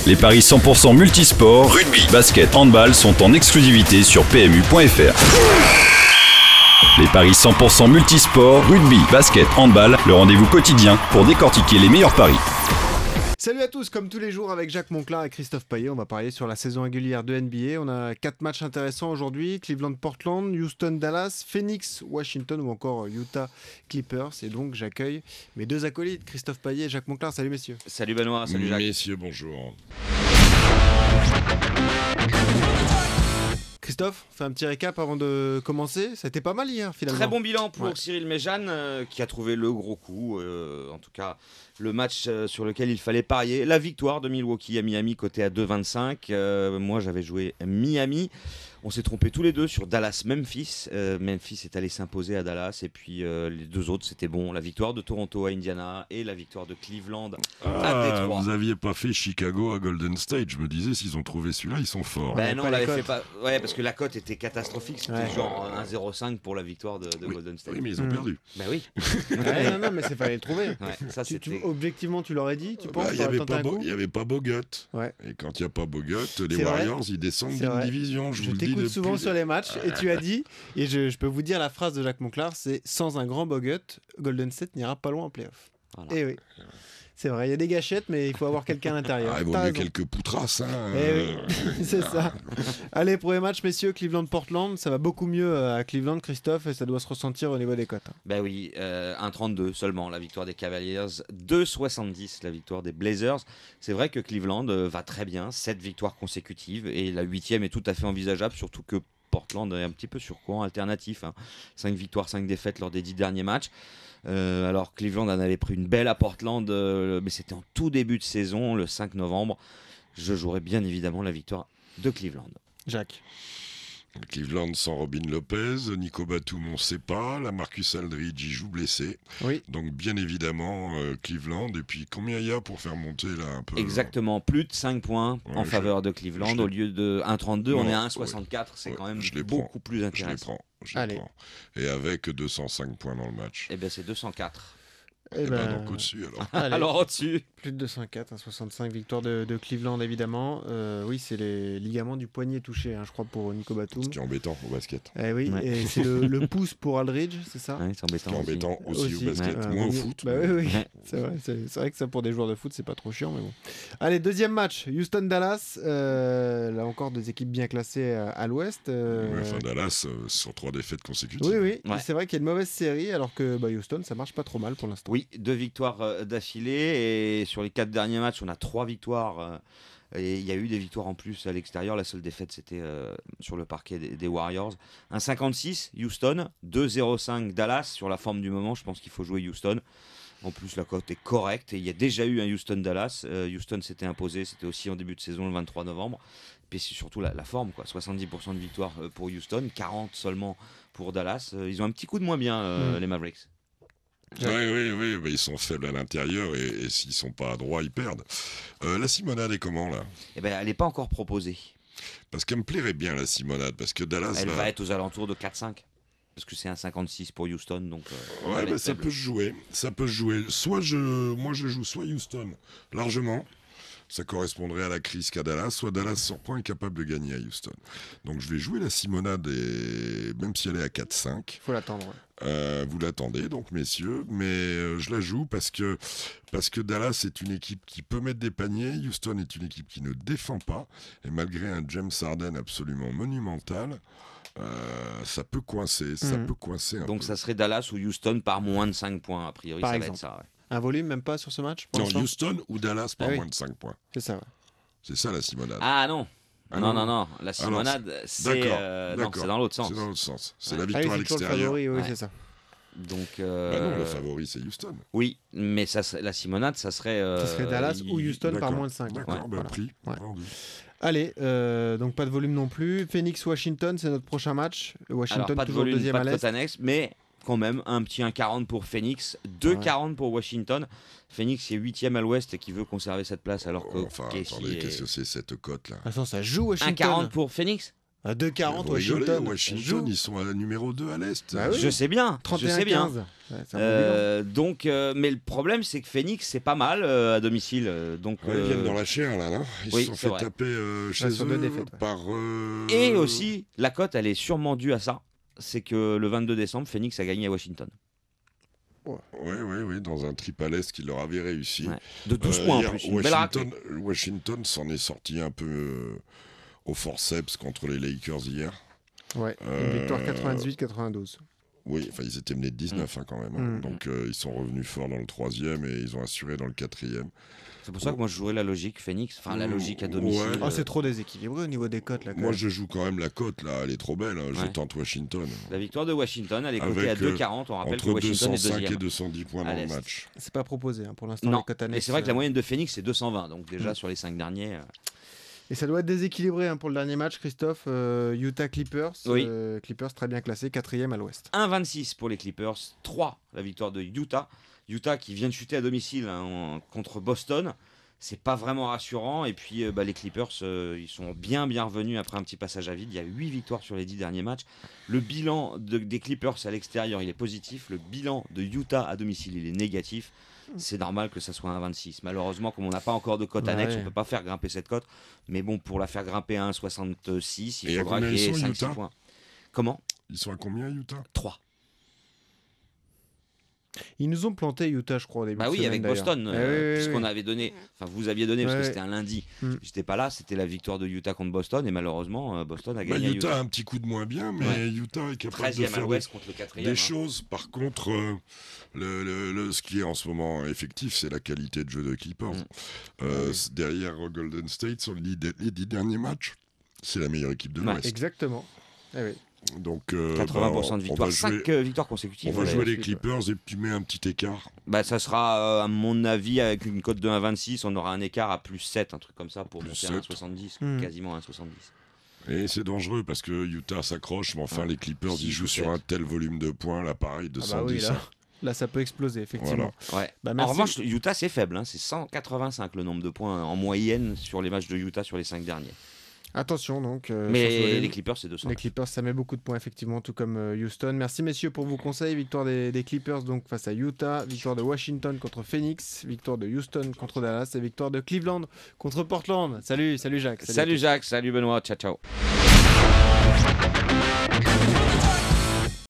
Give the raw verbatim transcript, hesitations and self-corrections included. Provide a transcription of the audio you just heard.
Les paris cent pour cent multisport, rugby, basket, handball sont en exclusivité sur P M U point F R. Les paris cent pour cent multisport, rugby, basket, handball, le rendez-vous quotidien pour décortiquer les meilleurs paris. Salut à tous, comme tous les jours avec Jacques Monclar et Christophe Payet, on va parier sur la saison régulière de N B A. On a quatre matchs intéressants aujourd'hui, Cleveland-Portland, Houston-Dallas, Phoenix-Washington ou encore Utah-Clippers. Et donc j'accueille mes deux acolytes, Christophe Payet et Jacques Monclar. Salut messieurs. Salut Benoît, salut Jacques. Messieurs, bonjour. Christophe, fais un petit récap avant de commencer. Ça a été pas mal hier finalement. Très bon bilan pour Ouais. Cyril Méjeanne euh, qui a trouvé le gros coup, euh, en tout cas le match euh, sur lequel il fallait parier. La victoire de Milwaukee à Miami côté à deux virgule vingt-cinq. Euh, moi j'avais joué Miami. On s'est trompé tous les deux sur Dallas-Memphis. Euh, Memphis est allé s'imposer à Dallas et puis euh, les deux autres c'était bon. La victoire de Toronto à Indiana et la victoire de Cleveland à Ah, Détroit. vous aviez pas fait Chicago à Golden State. Je me disais, s'ils ont trouvé celui-là, ils sont forts. Ben non, pas on la l'avait cote. fait pas. Ouais, parce que la cote était catastrophique. C'était Ouais. genre un zéro virgule cinq pour la victoire de, de Oui. Golden State. Oui, mais ils ont Mm. perdu. Ben oui. Ouais, non, non, mais c'est fallait le trouver. Ouais, ça Tu- tu- c'était. objectivement, tu l'aurais dit, tu penses Bah, Il n'y t'aurais avait, tenté pas un Bo- coup il y avait pas Bogut. Ouais. Et quand il n'y a pas Bogut, les C'est vrai. Warriors, ils descendent C'est d'une vrai. division. Je, Je vous le dis t'écoute depuis souvent des- sur les matchs et tu as dit, et je, je peux vous dire la phrase de Jacques Monclar, c'est « Sans un grand Bogut, Golden State n'ira pas loin en play-off ». Voilà. Et oui, c'est vrai, il y a des gâchettes, mais il faut avoir quelqu'un à l'intérieur. Ah, il vaut T'as mieux raison. quelques poutrasses. Hein, Eh euh, oui, c'est ça. Allez, premier match, messieurs, Cleveland-Portland, ça va beaucoup mieux à Cleveland, Christophe, et ça doit se ressentir au niveau des cotes. hein. Ben oui, euh, un virgule trente-deux seulement la victoire des Cavaliers, deux virgule soixante-dix la victoire des Blazers. C'est vrai que Cleveland euh, va très bien, sept victoires consécutives et la huitième est tout à fait envisageable, surtout que Portland est un petit peu sur courant alternatif. Hein. cinq victoires, cinq défaites lors des dix derniers matchs. Euh, alors Cleveland en avait pris une belle à Portland, euh, mais c'était en tout début de saison, le cinq novembre. Je jouerai bien évidemment la victoire de Cleveland. Jacques. Cleveland sans Robin Lopez, Nico Batum, on ne sait pas. La Marcus Aldridge, il joue blessé. Oui, Donc, bien évidemment, euh, Cleveland. Et puis, combien il y a pour faire monter là un peu Exactement, plus de cinq points Ouais, en je- faveur de je Cleveland. l'ai- Au lieu de un virgule trente-deux, on Non, est à un ouais. virgule soixante-quatre. C'est Ouais, quand même je les beaucoup prends. plus Je les intéressant. prends. Je les Allez. prends. Et avec deux cent cinq points dans le match. Eh bien, c'est deux cent quatre. eh Et ben, ben, donc au-dessus alors. allez. Alors au-dessus. Plus de deux cent quatre, hein, soixante-cinq victoires de, de Cleveland évidemment. Euh, oui, c'est les ligaments du poignet touchés, hein, je crois, pour Nico Batum. Ce qui est embêtant au basket. Eh oui, Ouais. et c'est le, le pouce pour Aldridge, c'est ça Ouais, c'est Ce embêtant. qui est aussi. embêtant aussi, Aussi, au basket. ouais, Moins vaut au mieux- foot. Bah mais- oui, oui. Ouais. C'est vrai, c'est, c'est vrai que ça pour des joueurs de foot, c'est pas trop chiant, mais bon. Allez, deuxième match, Houston-Dallas. Euh, là encore, deux équipes bien classées à, à l'ouest. euh, Ouais, enfin, Dallas, euh, sur trois défaites consécutives. Oui, oui, Ouais. c'est vrai qu'il y a une mauvaise série, alors que bah, Houston, ça marche pas trop mal pour l'instant. Oui, deux victoires euh, d'affilée et sur les quatre derniers matchs, on a trois victoires. euh, et il y a eu des victoires en plus à l'extérieur. La seule défaite, c'était euh, sur le parquet des, des Warriors. un virgule cinquante-six, Houston. deux virgule zéro cinq, Dallas. Sur la forme du moment, je pense qu'il faut jouer Houston. En plus, la cote est correcte. Et il y a déjà eu un Houston-Dallas. Euh, Houston s'était imposé. C'était aussi en début de saison, le vingt-trois novembre. Puis c'est surtout la, la forme, quoi. soixante-dix pour cent de victoire euh, pour Houston, quarante seulement pour Dallas. Euh, ils ont un petit coup de moins bien, euh, Mm. les Mavericks. Oui, oui, oui, mais ils sont faibles à l'intérieur et, et s'ils sont pas à droit, ils perdent. Euh, la Simonade est comment là? Eh ben, elle n'est pas encore proposée. Parce qu'elle me plairait bien la Simonade, parce que Dallas Elle là, va être aux alentours de quatre cinq. Parce que c'est un cinquante-six pour Houston. Donc, euh, ouais, elle est bah, ça faible. peut se jouer, ça peut se jouer. Soit je, moi je joue soit Houston largement, ça correspondrait à la crise qu'a Dallas, soit Dallas surprend est capable de gagner à Houston. Donc je vais jouer la Simonade et même si elle est à quatre cinq. Faut l'attendre. ouais. Euh, vous l'attendez donc messieurs, mais euh, je la joue parce que, parce que Dallas est une équipe qui peut mettre des paniers, Houston est une équipe qui ne défend pas, et malgré un James Harden absolument monumental, euh, ça peut coincer, ça Mhm. peut coincer un Donc peu. ça serait Dallas ou Houston par moins de cinq points. A priori, Par ça exemple. va être ça. ouais. Un volume, même pas sur ce match pour Non, l'instant Houston ou Dallas par Ah oui. moins de cinq points. C'est ça. ouais. C'est ça la Simonade. Ah non. Ah non, non. non, non. La Simonade, c'est, D'accord, euh, non, d'accord. c'est dans l'autre sens. C'est dans l'autre sens. C'est Ouais. la Ah oui, victoire à c'est toujours le l'extérieur. favori, oui, Ouais. c'est ça. Donc, Bah euh, non, le favori c'est Houston. oui, mais ça, serait- la Simonade, ça serait. euh, Ça serait Dallas ou il- Houston par D'accord, moins de cinq. D'accord, Ouais, bah, voilà. pris, Ouais. vendu. Allez, euh, donc pas de volume non plus. Phoenix-Washington, c'est notre prochain match. Washington, Alors, pas de toujours volume, deuxième pas à de l'Est. cote annexe, mais quand même, un petit un virgule quarante pour Phoenix, deux virgule quarante pour Washington. Phoenix est huitième à l'ouest et qui veut conserver cette place alors que Oh, enfin, Casey attendez, est- qu'est-ce que c'est cette cote là? Attends, ça joue un Washington. virgule quarante pour Phoenix. À deux quarante, Vous rigolez, Washington. Washington, ils sont à numéro deux à l'Est. Bah oui. Je sais bien, trente et je un sais bien. quinze. Ouais, c'est un bon Euh, donc, euh, mais le problème, c'est que Phoenix, c'est pas mal euh, à domicile. euh, Donc, Ouais, ils viennent euh, dans la chair là, là. Ils oui, se sont c'est fait vrai. taper euh, chez Ouais, sur deux eux défaites, ouais. par. euh, Et aussi, la cote, elle est sûrement due à ça. C'est que le vingt-deux décembre, Phoenix a gagné à Washington. Oui, oui, oui, dans un trip à l'Est qui leur avait réussi. Ouais. De douze Euh, points en hier, plus, une belle raclée. Washington, Washington s'en est sorti un peu euh, au forceps contre les Lakers hier. Ouais, une Euh, victoire quatre-vingt-dix-huit quatre-vingt-douze. Oui, enfin ils étaient menés de dix-neuf hein, quand même. hein. Mm. Donc euh, ils sont revenus forts dans le troisième et ils ont assuré dans le quatrième. C'est pour ça que moi, je jouerais la logique Phoenix. Enfin, la logique à domicile. Ouais. Oh, euh, c'est trop déséquilibré au niveau des cotes là. Quand Moi même. je joue quand même la cote là, elle est trop belle. hein. Je Ouais. tente Washington. La victoire de Washington, elle est cotée Avec, à euh, deux quarante. On rappelle que Entre Washington deux est cent cinq deuxième. et deux cent dix points à dans le l'Est. match. C'est pas proposé hein, pour l'instant. Non, les cotes mais annexes, c'est vrai que la euh, moyenne de Phoenix, c'est deux cent vingt. Donc, déjà, Mm. sur les cinq derniers. euh, Et ça doit être déséquilibré hein, pour le dernier match, Christophe. Euh, Utah Clippers. Oui. euh, Clippers très bien classé, quatrième à l'ouest. un vingt-six pour les Clippers, trois la victoire de Utah. Utah qui vient de chuter à domicile hein, en- contre Boston. C'est pas vraiment rassurant. Et puis euh, bah, les Clippers, euh, ils sont bien bien revenus après un petit passage à vide. Il y a huit victoires sur les dix derniers matchs. Le bilan de- des Clippers à l'extérieur, il est positif. Le bilan de Utah à domicile, il est négatif. C'est normal que ça soit un vingt-six. Malheureusement, comme on n'a pas encore de cote Ouais. annexe, on ne peut pas faire grimper cette cote. Mais bon, pour la faire grimper à un soixante-six, il Et à faudra combien qu'il y ils ait sont, cinq six Utah points. Comment Ils sont à combien Utah? trois. Ils nous ont planté Utah, je crois, au début Bah de oui, semaine, avec d'ailleurs. Boston, Eh euh, oui, oui, puisqu'on oui. avait donné, enfin vous aviez donné parce Ouais. que c'était un lundi. Mm. J'étais pas là, c'était la victoire de Utah contre Boston et malheureusement euh, Boston a Bah, gagné. à Utah a Utah. un petit coup de moins bien, mais Ouais. Utah est capable de treizième à faire des, l'ouest contre le quatrième. des choses. Par contre, euh, le, le- le- ce qui est en ce moment effectif, c'est la qualité de jeu de Clippers. Mm. Euh, c'est derrière euh, Golden State, sur les dix, les dix derniers matchs, c'est la meilleure équipe de Ouais. l'Ouest. Exactement. Eh oui. Donc, euh, quatre-vingts pour cent bah, de on va victoire, jouer- cinq victoires consécutives. On va Ouais. jouer les ensuite, Clippers et tu mets un petit écart. Bah ça sera euh, à mon avis avec une cote de un vingt-six, on aura un écart à plus sept, un truc comme ça pour Plus monter à sept. un soixante-dix, Mm. quasiment un soixante-dix. Et c'est dangereux parce que Utah s'accroche, mais enfin Ouais. les Clippers Six ils jouent ou sur sept. un tel volume de points, là pareil, deux Ah cent bah oui, dix. là, là, ça peut exploser, effectivement. Ouais. Bah, En merci. revanche, Utah c'est faible, hein. C'est cent quatre-vingt-cinq le nombre de points en moyenne sur les matchs de Utah sur les cinq derniers. Attention, donc. euh, sur ce Mais volume. les Clippers c'est deux cents. Les Clippers, ça met beaucoup de points, effectivement, tout comme euh, Houston. Merci, messieurs, pour vos conseils. Victoire des, des Clippers donc face à Utah, victoire de Washington contre Phoenix, victoire de Houston contre Dallas et victoire de Cleveland contre Portland. Salut, salut Jacques. Salut à tous. Jacques, salut Benoît, ciao ciao.